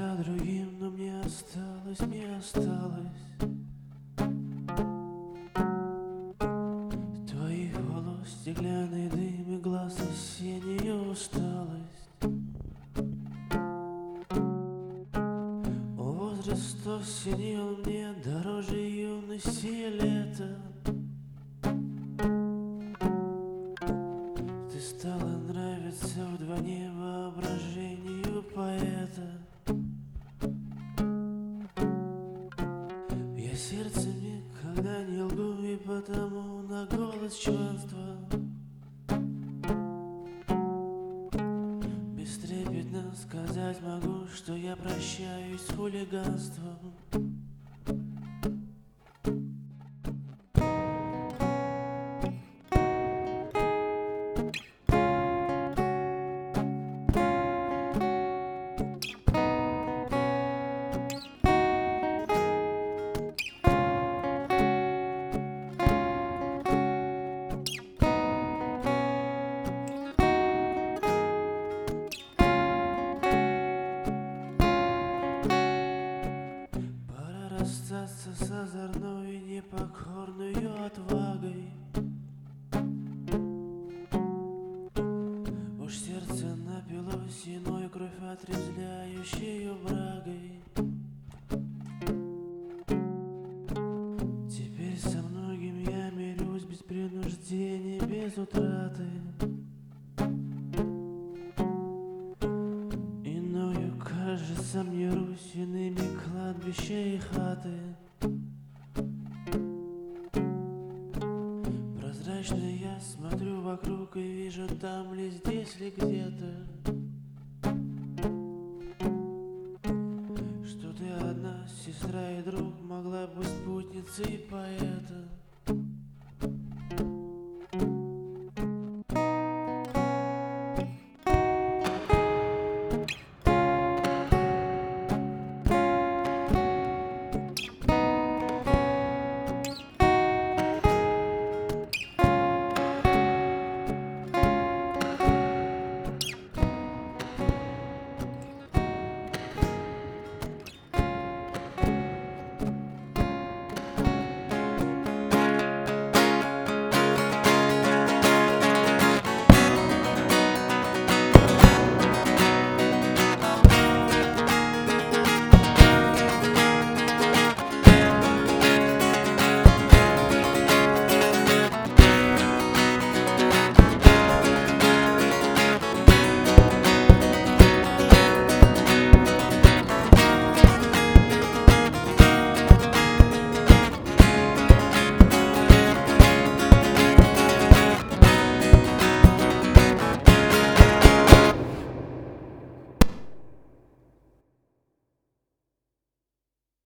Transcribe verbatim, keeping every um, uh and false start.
за другим, но мне осталось, мне осталось твоих волос, стеклянный дым и глаз, осенняя усталость. Возраст осенил мне дороже юности и лета. Ты стала нравиться вдвойне воображению поэта. Я сердцем никогда не лгу, и потому на голос чванства бестрепетно сказать могу, что я прощаюсь с хулиганством. Расстаться с озорной и непокорною отвагой. Уж сердце напилось иной кровь отрезвляющею брагой. Теперь со многим я мирюсь без принуждения, без утраты. Иною кажется мне Русь, иными кладбища и хаты. Прозрачно я смотрю вокруг и вижу, там ли, здесь ли где-то, что ты одна, сестра и друг, могла быть спутницей поэта.